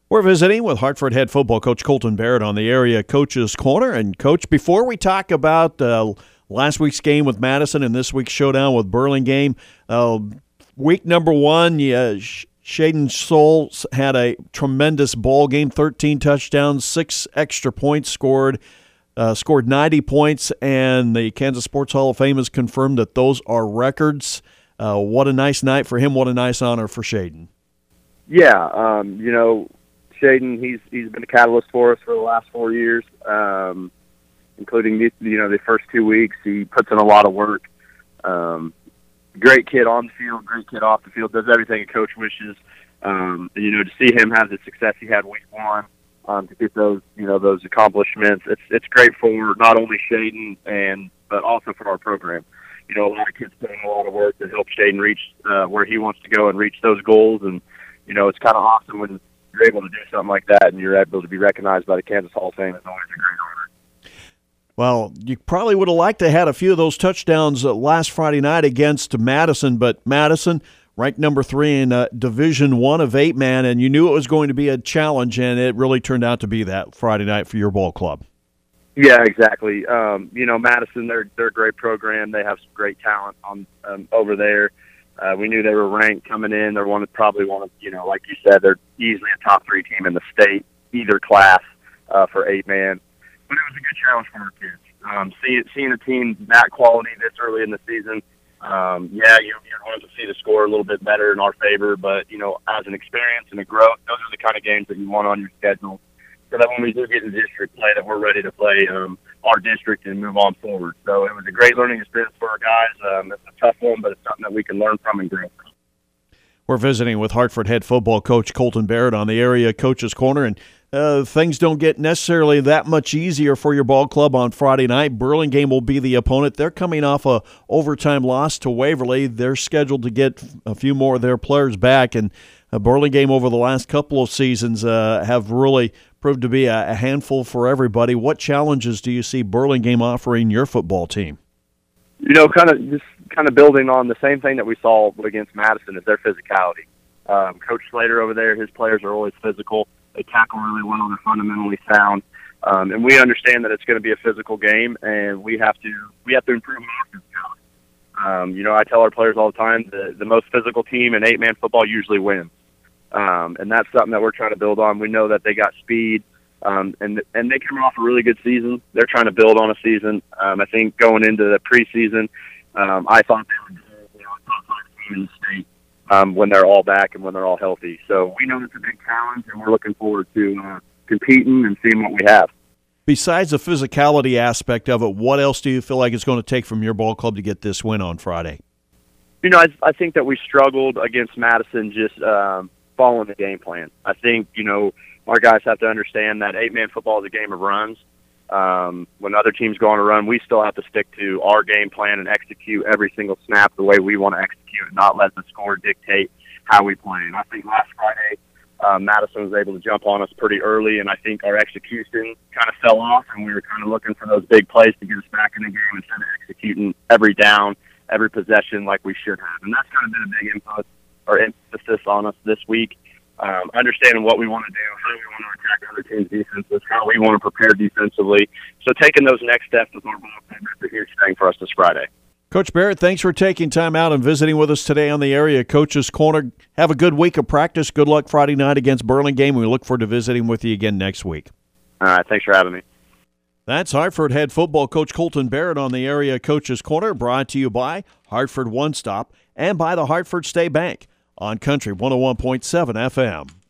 We're visiting with Hartford head football coach Colton Barrett on the Area Coaches Corner. And, Coach, before we talk about last week's game with Madison and this week's showdown with Burlingame, week number one, Shaden Souls had a tremendous ball game, 13 touchdowns, 6 extra points scored 90 points, and the Kansas Sports Hall of Fame has confirmed that those are records. What a nice night for him. What a nice honor for Shaden. Yeah, Shaden, he's been a catalyst for us for the last 4 years, including the first 2 weeks. He puts in a lot of work. Great kid on the field, great kid off the field. Does everything a coach wishes. To see him have the success he had week one, to get those accomplishments, it's great for not only Shaden but also for our program. A lot of kids put in a lot of work to help Shaden reach where he wants to go and reach those goals, and it's kind of awesome when you're able to do something like that and you're able to be recognized by the Kansas Hall of Fame. It's always a great honor. Well, you probably would have liked to have had a few of those touchdowns last Friday night against Madison, but Madison ranked number 3 in Division I of 8-man, and you knew it was going to be a challenge, and it really turned out to be that Friday night for your ball club. Yeah, exactly. Madison, they're a great program. They have some great talent on over there. We knew they were ranked coming in. They're probably one of, like you said, they're easily a top 3 team in the state, either class for 8-man. But it was a good challenge for our kids. Seeing a team that quality this early in the season, you're going to see the score a little bit better in our favor. But, as an experience and a growth, those are the kind of games that you want on your schedule, so that when we do get into district play, that we're ready to play our district and move on forward. So it was a great learning experience for our guys. It's a tough one, but it's something that we can learn from and grow from. We're visiting with Hartford head football coach Colton Barrett on the Area Coaches Corner, and things don't get necessarily that much easier for your ball club on Friday night. Burlingame will be the opponent. They're coming off a overtime loss to Waverly. They're scheduled to get a few more of their players back, and Burlingame over the last couple of seasons have really proved to be a handful for everybody. What challenges do you see Burlingame offering your football team? Kind of building on the same thing that we saw against Madison is their physicality. Coach Slater over there, his players are always physical. They tackle really well. They're fundamentally sound. And we understand that it's going to be a physical game, and we have to improve our physicality. I tell our players all the time, the most physical team in 8-man football usually wins. And that's something that we're trying to build on. We know that they got speed, and they came off a really good season. They're trying to build on a season. I think going into the preseason, I thought they would be a top 5 team in the state when they're all back and when they're all healthy. So we know it's a big challenge, and we're looking forward to competing and seeing what we have. Besides the physicality aspect of it, what else do you feel like it's going to take from your ball club to get this win on Friday? I think that we struggled against Madison just following the game plan. I think, our guys have to understand that 8-man football is a game of runs. When other teams go on a run, we still have to stick to our game plan and execute every single snap the way we want to execute, and not let the score dictate how we play. And I think last Friday, Madison was able to jump on us pretty early, and I think our execution kind of fell off, and we were kind of looking for those big plays to get us back in the game instead of executing every down, every possession like we should have. And that's kind of been a big emphasis on us this week. Understanding what we want to do, how we want to attack other teams' defenses, how we want to prepare defensively. So taking those next steps with our ball club is a huge thing for us this Friday. Coach Barrett, thanks for taking time out and visiting with us today on the Area Coaches Corner. Have a good week of practice. Good luck Friday night against Burlingame. We look forward to visiting with you again next week. All right, thanks for having me. That's Hartford head football coach Colton Barrett on the Area Coaches Corner, brought to you by Hartford One Stop and by the Hartford State Bank on Country 101.7 FM.